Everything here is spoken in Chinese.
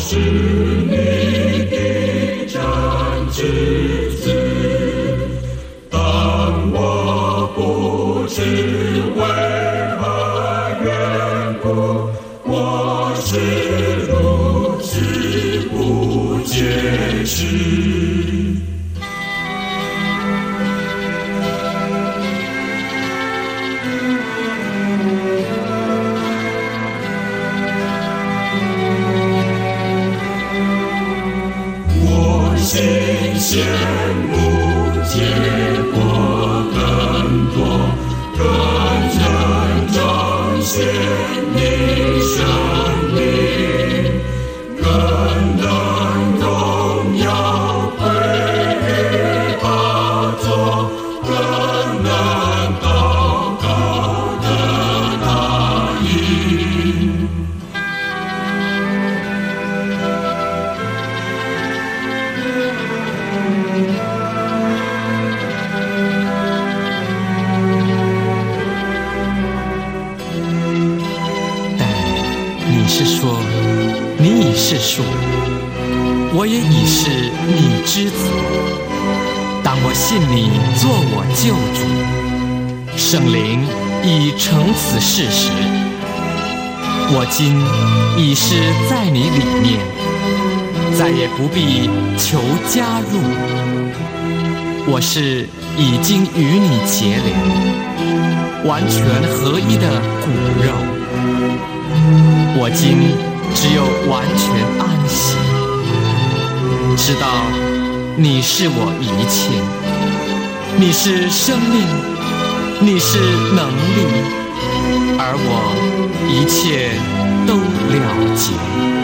是你的真之子。当我不知为何缘故，我是如此不解释。心羡慕结果更多，更能彰显你生命，更能荣耀归于宝座，更能祷告的答应。 你是说，你已是树，我也已是你之子。当我信你做我救主，圣灵已成此事实。我今已是在你里面，再也不必求加入。我是已经与你结连，完全合一的骨肉。我今只有完全安息，知道你是我一切，你是生命，你是能力，而我一切都了结。